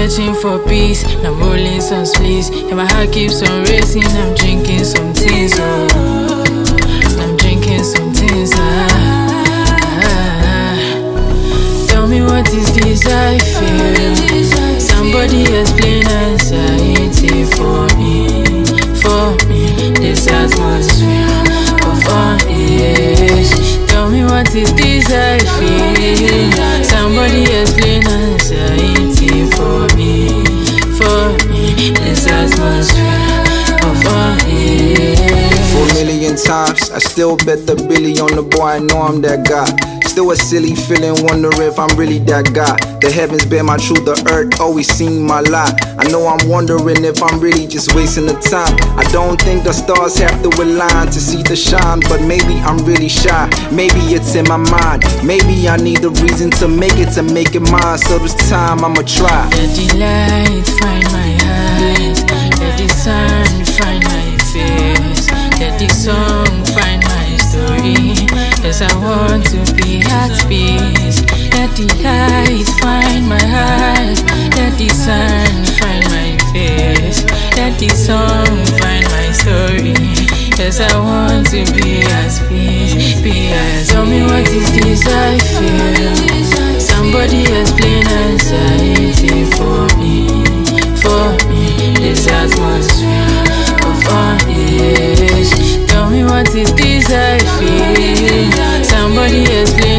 searching for peace. I'm rolling some spliffs, and my heart keeps on racing. I'm drinking some things, I'm drinking some things. Tell me what is this I feel? Somebody explain anxiety for me, this atmosphere of unease. Tell me what is this I feel? Somebody explain anxiety for me, this atmosphere of unease. 4 million times, I still bet the Billy on the boy, I know I'm that guy. Still a silly feeling, wonder if I'm really that guy. The heavens bear my truth, the earth always seen my lie. I know I'm wondering if I'm really just wasting the time. I don't think the stars have to align to see the shine, but maybe I'm really shy. Maybe it's in my mind. Maybe I need a reason to make it mine. So this time I'ma try. Let the light find my eyes, let the sun find my face, let the song find my story. Yes, I want to be at peace. Let the light find my eyes, let the sun find my face, let the song find my story. Yes, I want to be at peace, be at. Tell me what is this I feel? Somebody explain anxiety for me, this atmosphere of unease. Tell me what is this I feel? Somebody explain